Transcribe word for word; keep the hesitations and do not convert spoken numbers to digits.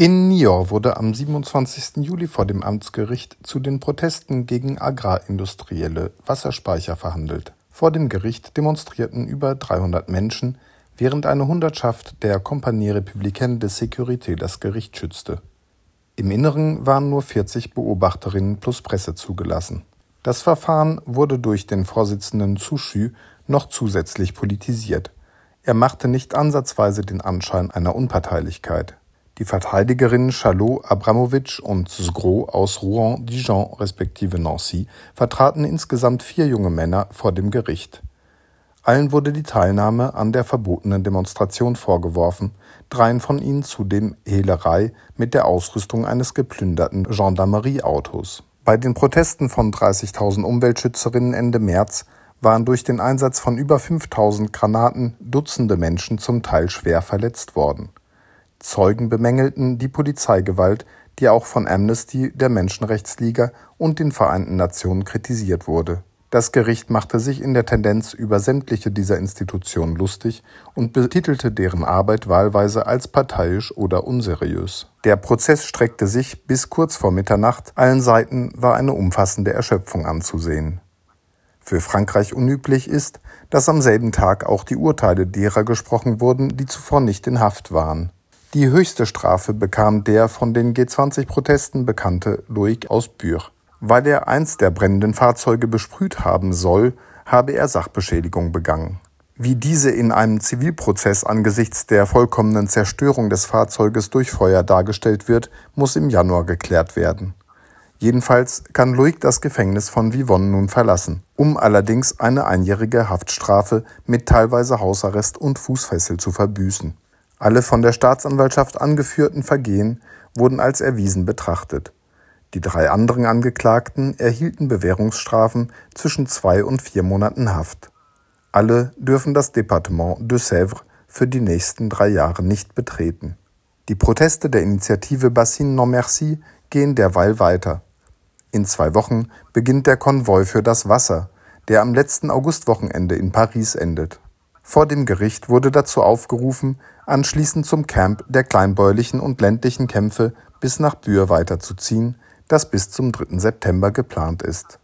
In Niort wurde am siebenundzwanzigsten Juli vor dem Amtsgericht zu den Protesten gegen agrarindustrielle Wasserspeicher verhandelt. Vor dem Gericht demonstrierten über dreihundert Menschen, während eine Hundertschaft der Compagnie Républicaine de Sécurité das Gericht schützte. Im Inneren waren nur vierzig Beobachterinnen plus Presse zugelassen. Das Verfahren wurde durch den Vorsitzenden Zouchu noch zusätzlich politisiert. Er machte nicht ansatzweise den Anschein einer Unparteilichkeit. Die Verteidigerinnen Chalot, Abramowitsch und Sgro aus Rouen, Dijon respektive Nancy vertraten insgesamt vier junge Männer vor dem Gericht. Allen wurde die Teilnahme an der verbotenen Demonstration vorgeworfen, dreien von ihnen zudem Hehlerei mit der Ausrüstung eines geplünderten Gendarmerieautos. Bei den Protesten von dreißigtausend Umweltschützerinnen Ende März waren durch den Einsatz von über fünftausend Granaten Dutzende Menschen zum Teil schwer verletzt worden. Zeugen bemängelten die Polizeigewalt, die auch von Amnesty, der Menschenrechtsliga und den Vereinten Nationen kritisiert wurde. Das Gericht machte sich in der Tendenz über sämtliche dieser Institutionen lustig und betitelte deren Arbeit wahlweise als parteiisch oder unseriös. Der Prozess streckte sich bis kurz vor Mitternacht, allen Seiten war eine umfassende Erschöpfung anzusehen. Für Frankreich unüblich ist, dass am selben Tag auch die Urteile derer gesprochen wurden, die zuvor nicht in Haft waren. Die höchste Strafe bekam der von den G zwanzig Protesten bekannte Loïc aus Bure. Weil er eins der brennenden Fahrzeuge besprüht haben soll, habe er Sachbeschädigung begangen. Wie diese in einem Zivilprozess angesichts der vollkommenen Zerstörung des Fahrzeuges durch Feuer dargestellt wird, muss im Januar geklärt werden. Jedenfalls kann Loïc das Gefängnis von Vivonne nun verlassen, um allerdings eine einjährige Haftstrafe mit teilweise Hausarrest und Fußfessel zu verbüßen. Alle von der Staatsanwaltschaft angeführten Vergehen wurden als erwiesen betrachtet. Die drei anderen Angeklagten erhielten Bewährungsstrafen zwischen zwei und vier Monaten Haft. Alle dürfen das Departement de Sèvres für die nächsten drei Jahre nicht betreten. Die Proteste der Initiative Bassines Non Merci gehen derweil weiter. In zwei Wochen beginnt der Konvoi für das Wasser, der am letzten Augustwochenende in Paris endet. Vor dem Gericht wurde dazu aufgerufen, anschließend zum Camp der kleinbäuerlichen und ländlichen Kämpfe bis nach Bure weiterzuziehen, das bis zum dritten September geplant ist.